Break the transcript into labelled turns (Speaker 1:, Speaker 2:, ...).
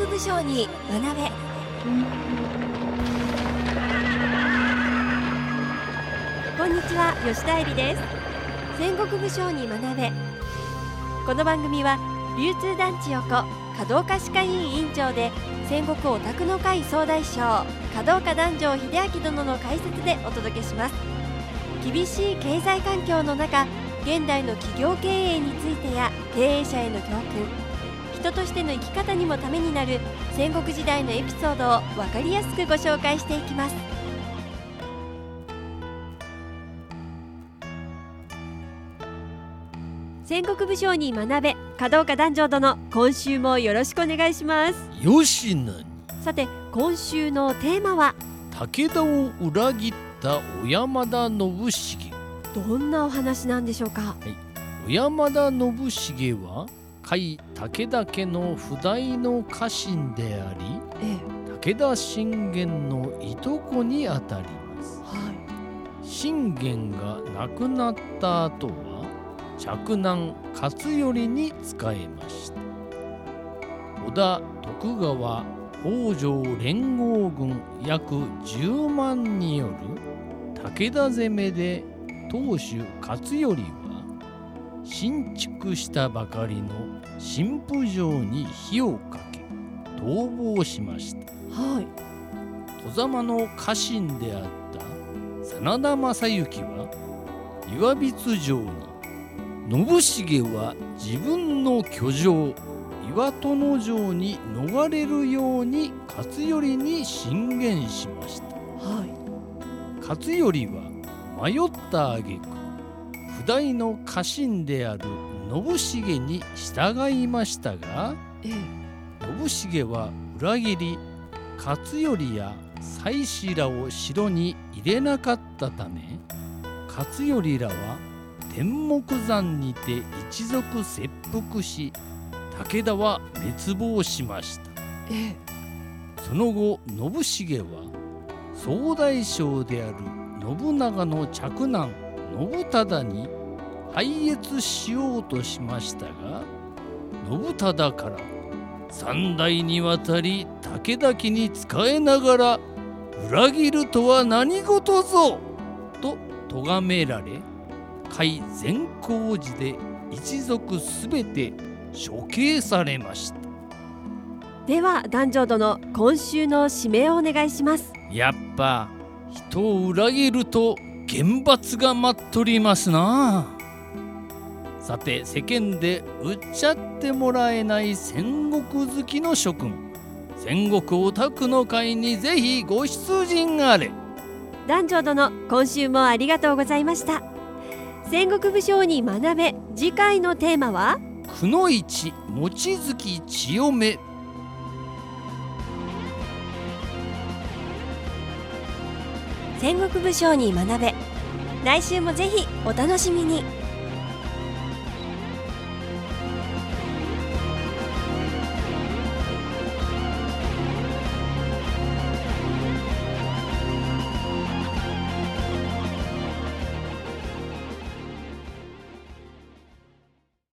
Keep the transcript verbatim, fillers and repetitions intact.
Speaker 1: 国武将に学べ。こんにちは、吉田恵里です。戦国武将に学べ。この番組は流通団地横華道家歯科医院院長で戦国オタクの会総大将華道家壇上秀明殿の解説でお届けします。厳しい経済環境の中、現代の企業経営についてや経営者への教訓、人としての生き方にもためになる戦国時代のエピソードを分かりやすくご紹介していきます。戦国武将に学べ、華道家壇上殿、今週もよろしくお願いします。
Speaker 2: よしなに。
Speaker 1: さて、今週のテーマは
Speaker 2: 武田を裏切った小山田信繁。
Speaker 1: どんなお話なんでしょうか。は
Speaker 2: い、小山田信繁は甲斐武田家の不代の家臣であり、ええ、武田信玄のいとこにあたります。はい、信玄が亡くなった後は嫡男勝頼に仕えました。織田徳川北条連合軍約じゅうまんによる武田攻めで当主勝頼は新築したばかりの新婦城に火をかけ逃亡しました。はい、外様の家臣であった真田昌幸は岩櫃城に、信繁は自分の居城岩殿城に逃れるように勝頼に進言しました。はい、勝頼は迷った挙句、不代の家臣である信繁に従いましたが、ええ、信繁は裏切り勝頼や妻子らを城に入れなかったため、勝頼らは天目山にて一族切腹し、武田は滅亡しました。ええ、その後信繁は総大将である信長の嫡男信忠に拝謁しようとしましたが、信忠から三代にわたり武田家に仕えながら裏切るとは何事ぞと咎められ、甲斐善光寺で一族すべて処刑されました。
Speaker 1: では壇上殿、今週の締めをお願いします。
Speaker 2: やっぱ人を裏切ると厳罰が待っとりますな。さて、世間で売っちゃってもらえない戦国好きの諸君、戦国オタクの会にぜひご出陣あれ。
Speaker 1: 壇上殿、今週もありがとうございました。戦国武将に学べ、次回のテーマは
Speaker 2: くのいち望月千代目。
Speaker 1: 戦国武将に学べ、来週もぜひお楽しみに。